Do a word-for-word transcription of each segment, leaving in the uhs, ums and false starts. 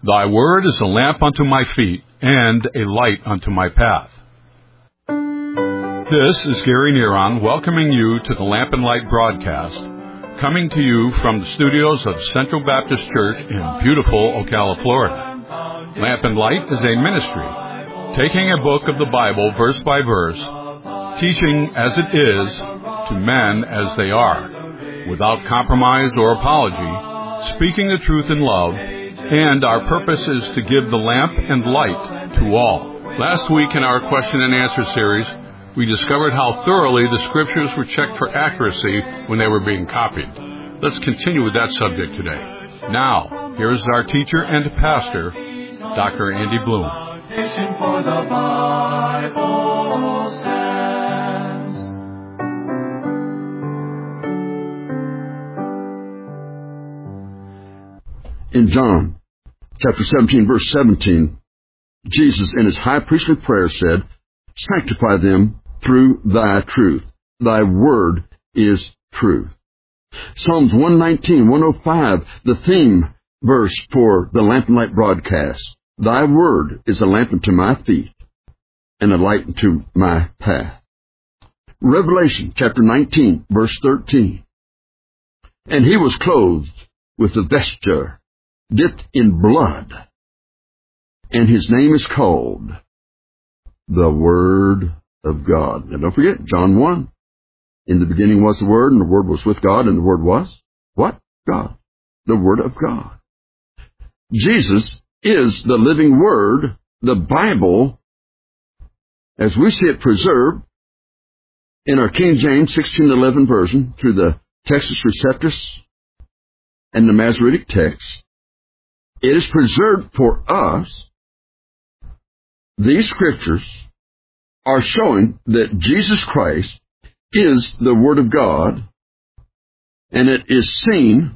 Thy word is a lamp unto my feet, and a light unto my path. This is Gary Neron welcoming you to the Lamp and Light broadcast, coming to you from the studios of Central Baptist Church in beautiful Ocala, Florida. Lamp and Light is a ministry, taking a book of the Bible verse by verse, teaching as it is to men as they are, without compromise or apology, speaking the truth in love, and our purpose is to give the lamp and light to all. Last week in our question and answer series, we discovered how thoroughly the scriptures were checked for accuracy when they were being copied. Let's continue with that subject today. Now, here is our teacher and pastor, Doctor Andy Bloom. For the Bible stands. In John chapter seventeen, verse seventeen, Jesus in his high priestly prayer said, "Sanctify them through thy truth. Thy word is truth." Psalms one nineteen, one oh five, the theme verse for the Lamp and Light broadcast. Thy word is a lamp unto my feet and a light unto my path. Revelation chapter nineteen, verse thirteen. And he was clothed with a vesture dipped in blood, and his name is called the Word of God. Now don't forget, John one. In the beginning was the Word, and the Word was with God, and the Word was what? God. The Word of God. Jesus is the living Word, the Bible, as we see it preserved in our King James sixteen eleven version through the Textus Receptus and the Masoretic text. It is preserved for us. These scriptures are showing that Jesus Christ is the Word of God, and it is seen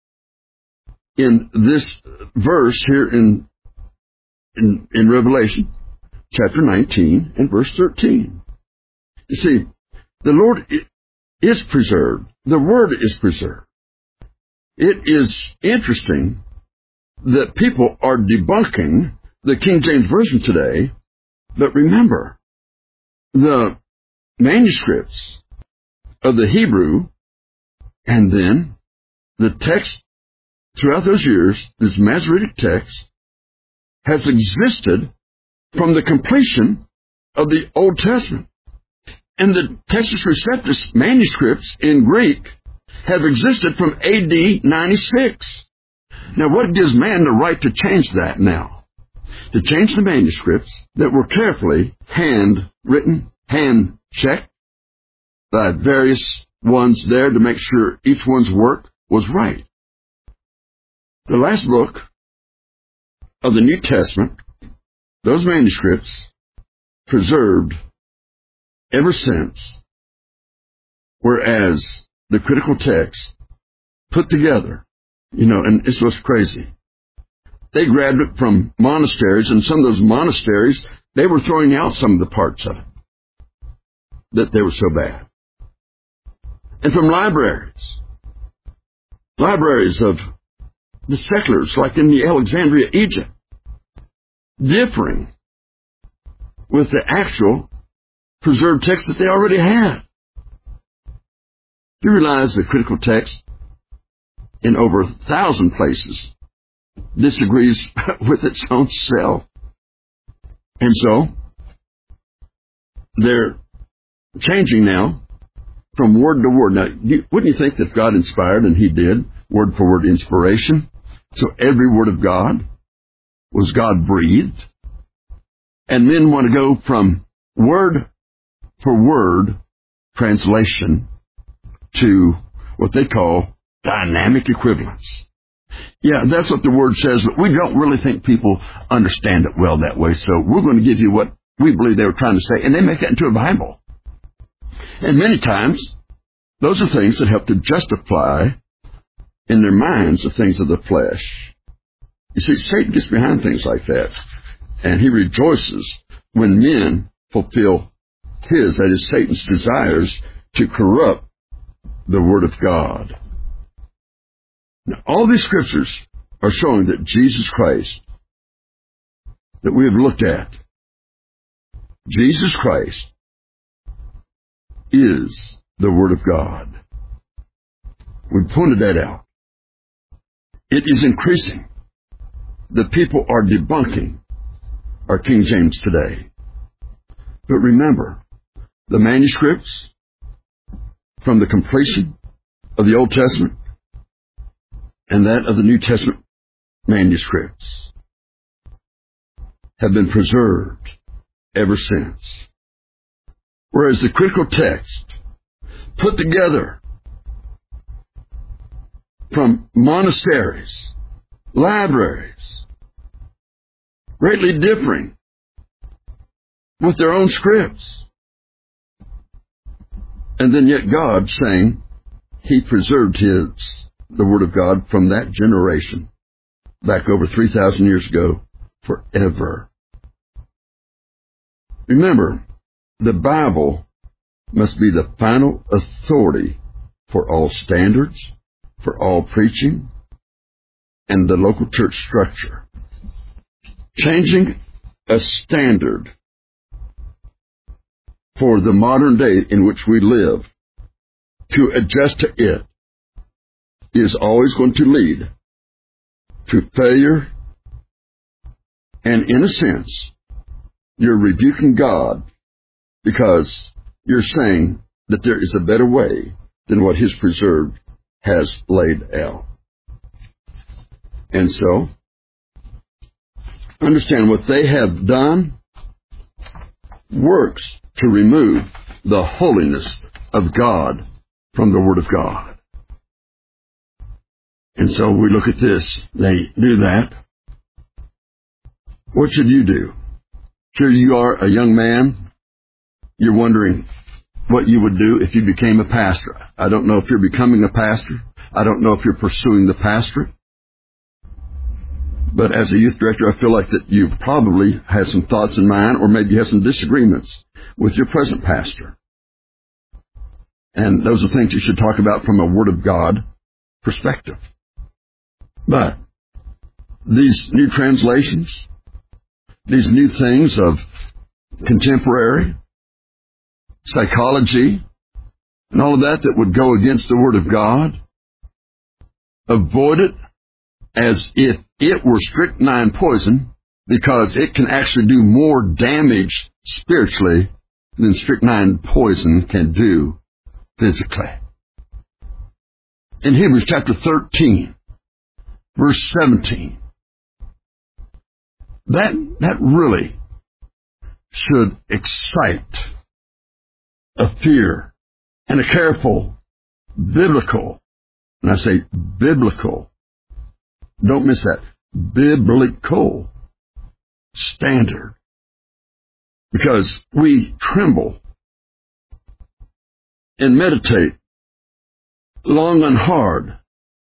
in this verse here in, in, in Revelation chapter nineteen and verse thirteen. You see, the Lord is preserved. The Word is preserved. It is interesting that people are debunking the King James Version today, but remember, the manuscripts of the Hebrew and then the text throughout those years, this Masoretic text, has existed from the completion of the Old Testament. And the Textus Receptus manuscripts in Greek have existed from A D ninety-six. Now, what gives man the right to change that now? To change the manuscripts that were carefully hand-written, hand-checked by various ones there to make sure each one's work was right. The last book of the New Testament, those manuscripts preserved ever since, whereas the critical text put together, you know, and it's what's crazy. They grabbed it from monasteries, and some of those monasteries, they were throwing out some of the parts of it, that they were so bad. And from libraries, libraries of the seculars, like in the Alexandria, Egypt, differing with the actual preserved text that they already had. You realize the critical text in over a thousand places disagrees with its own self. And so, they're changing now from word to word. Now, you, wouldn't you think that God inspired, and He did, word for word inspiration? So every word of God was God-breathed. And men want to go from word for word translation to what they call dynamic equivalence. Yeah, that's what the Word says, but we don't really think people understand it well that way, so we're going to give you what we believe they were trying to say, and they make that into a Bible. And many times, those are things that help to justify in their minds the things of the flesh. You see, Satan gets behind things like that, and he rejoices when men fulfill his, that is Satan's, desires to corrupt the Word of God. Now, all these scriptures are showing that Jesus Christ that we have looked at, Jesus Christ is the Word of God. We pointed that out. It is increasing. The people are debunking our King James today. But remember, the manuscripts from the completion of the Old Testament and that of the New Testament manuscripts have been preserved ever since. Whereas the critical text put together from monasteries, libraries, greatly differing with their own scripts. And then yet God saying He preserved His, the Word of God, from that generation back over three thousand years ago forever. Remember, the Bible must be the final authority for all standards, for all preaching, and the local church structure. Changing a standard for the modern day in which we live to adjust to it is always going to lead to failure, and in a sense, you're rebuking God because you're saying that there is a better way than what His preserved has laid out. And so, understand what they have done works to remove the holiness of God from the Word of God. And so we look at this. They do that. What should you do? Here you are, a young man. You're wondering what you would do if you became a pastor. I don't know if you're becoming a pastor. I don't know if you're pursuing the pastorate. But as a youth director, I feel like that you probably had some thoughts in mind, or maybe you have some disagreements with your present pastor. And those are things you should talk about from a Word of God perspective. But these new translations, these new things of contemporary psychology, and all of that that would go against the Word of God, avoid it as if it were strychnine poison, because it can actually do more damage spiritually than strychnine poison can do physically. In Hebrews chapter thirteen, verse seventeen, that, that really should excite a fear and a careful, biblical, and I say biblical, don't miss that, biblical standard. Because we tremble and meditate long and hard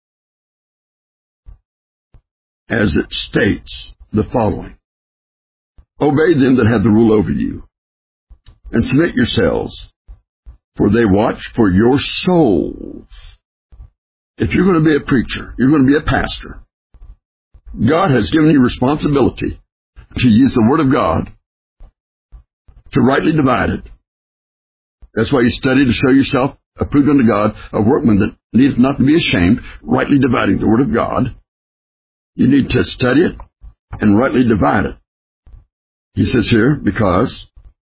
as it states the following. Obey them that have the rule over you, and submit yourselves, for they watch for your souls. If you're going to be a preacher, you're going to be a pastor, God has given you responsibility to use the Word of God to rightly divide it. That's why you study to show yourself approved unto God, a workman that needeth not to be ashamed, rightly dividing the Word of God. You need to study it and rightly divide it. He says here, because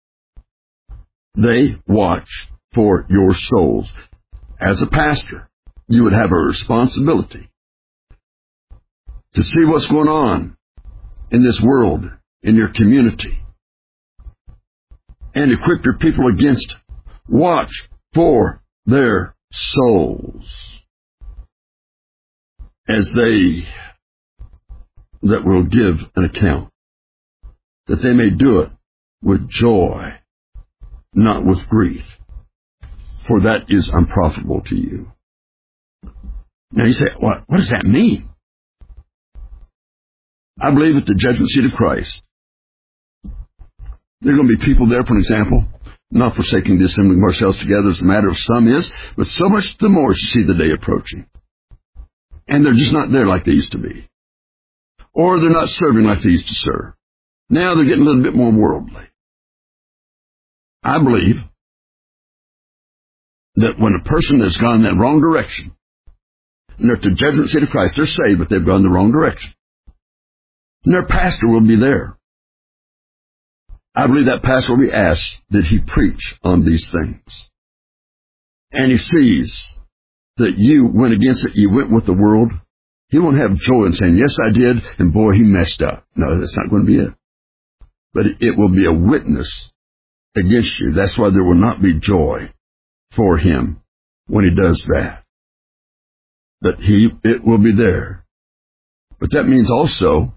they watch for your souls. As a pastor, you would have a responsibility to see what's going on in this world, in your community, and equip your people against it. Watch for their souls as they that will give an account, that they may do it with joy, not with grief, for that is unprofitable to you. Now you say, what, what does that mean? I believe at the judgment seat of Christ, there are going to be people there, for an example, not forsaking the assembling of ourselves together as the matter of some is, but so much the more as you see the day approaching. And they're just not there like they used to be. Or they're not serving like they used to serve. Now they're getting a little bit more worldly. I believe that when a person has gone in that wrong direction, and they're at the judgment seat of Christ, they're saved, but they've gone the wrong direction. And their pastor will be there. I believe that pastor will be asked, did he preach on these things? And he sees that you went against it, you went with the world. He won't have joy in saying, yes, I did, and boy, he messed up. No, that's not going to be it. But it will be a witness against you. That's why there will not be joy for him when he does that. But he, it will be there. But that means also,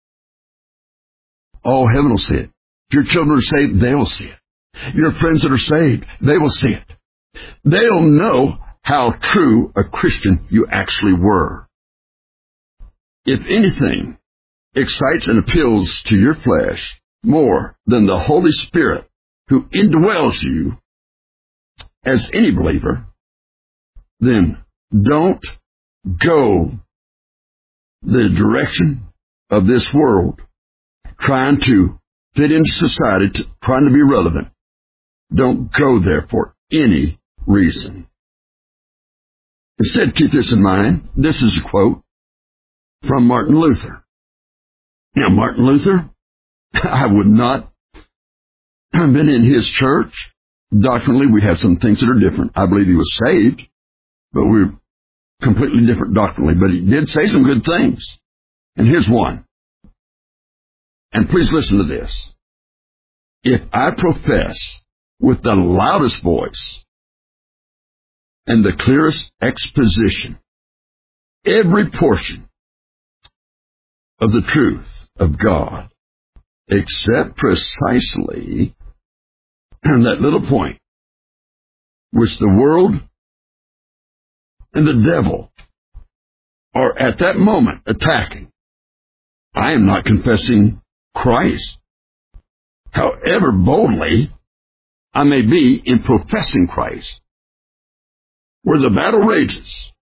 all heaven will see it. If your children are saved, they will see it. Your friends that are saved, they will see it. They'll know how true a Christian you actually were. If anything excites and appeals to your flesh more than the Holy Spirit who indwells you as any believer, then don't go the direction of this world, trying to fit into society, to, trying to be relevant. Don't go there for any reason. Instead, keep this in mind. This is a quote from Martin Luther. Now, Martin Luther, I would not have been in his church. Doctrinally, we have some things that are different. I believe he was saved, but we're completely different doctrinally. But he did say some good things. And here's one. And please listen to this. If I profess with the loudest voice and the clearest exposition every portion of the truth of God, except precisely that little point which the world and the devil are at that moment attacking, I am not confessing Christ, however boldly I may be in professing Christ. Where the battle rages,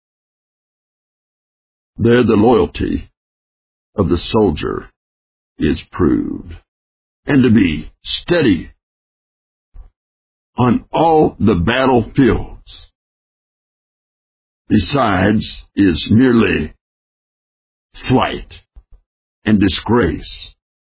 there the loyalty of the soldier is proved. And to be steady on all the battlefields, besides, is merely flight and disgrace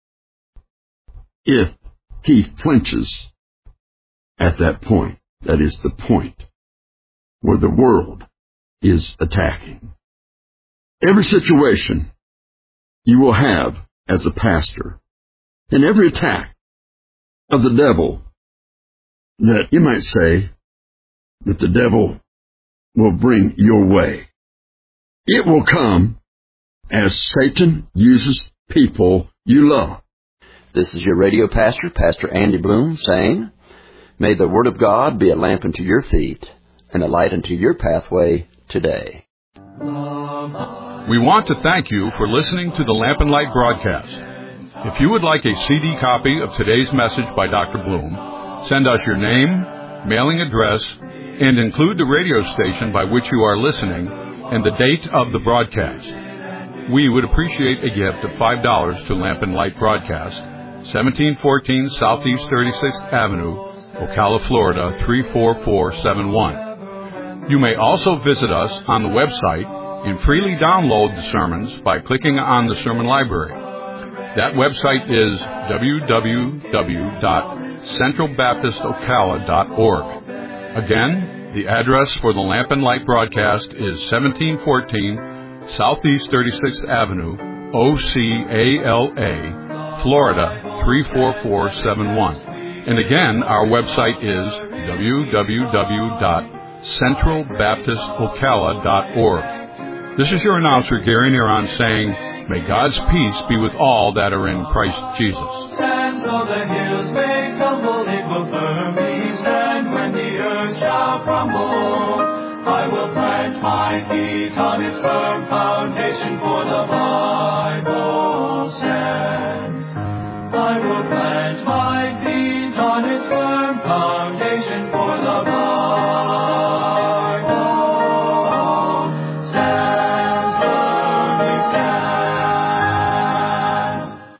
if he flinches at that point. That is the point where the world is attacking. Every situation you will have as a pastor, and every attack of the devil that you might say that the devil will bring your way, it will come as Satan uses people you love. This is your radio pastor, Pastor Andy Bloom, saying, may the Word of God be a lamp unto your feet and a light unto your pathway today. We want to thank you for listening to the Lamp and Light broadcast. If you would like a C D copy of today's message by Doctor Bloom, send us your name, mailing address, and include the radio station by which you are listening and the date of the broadcast. We would appreciate a gift of five dollars to Lamp and Light Broadcast, seventeen fourteen Southeast thirty-sixth Avenue, Ocala, Florida, three four four seven one. You may also visit us on the website and freely download the sermons by clicking on the Sermon Library. That website is w w w dot central baptist ocala dot org. Again, the address for the Lamp and Light broadcast is seventeen fourteen Southeast thirty-sixth Avenue, O C A L A, Florida, three four four seven one. And again, our website is w w w dot central baptist ocala dot org. This is your announcer, Gary Neron, saying, may God's peace be with all that are in Christ Jesus. Stand so the hills may tumble, it will firmly stand when the earth shall crumble. I will plant my feet on its firm foundation for the